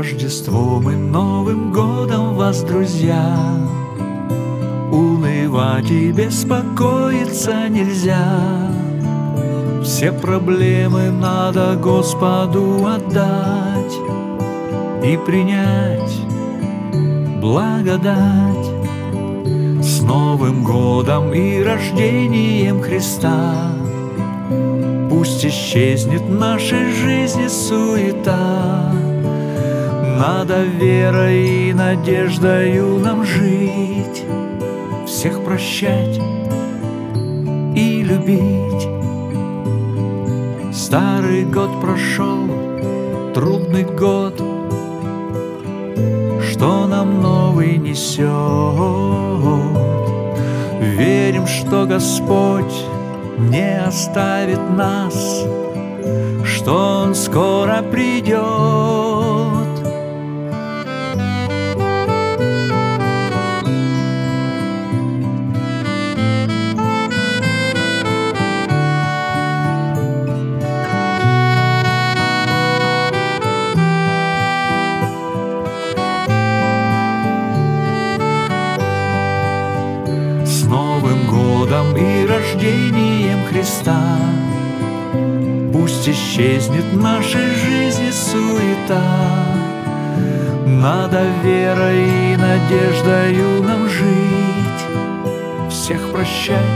Рождеством и Новым годом вас, друзья! Унывать и беспокоиться нельзя. Все проблемы надо Господу отдать и принять благодать. С Новым годом и рождением Христа пусть исчезнет в нашей жизни суета. Надо верой и надеждою нам жить, всех прощать и любить. Старый год прошел, трудный год, что нам новый несет. Верим, что Господь не оставит нас, что Он скоро придет. С Новым годом и рождением Христа пусть исчезнет в нашей жизни суета. Надо верой и надеждою нам жить, всех прощать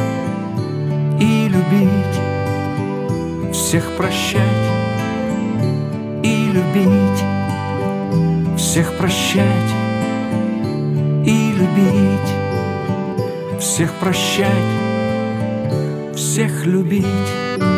и любить, всех прощать и любить, всех прощать и любить, всех прощать, всех любить.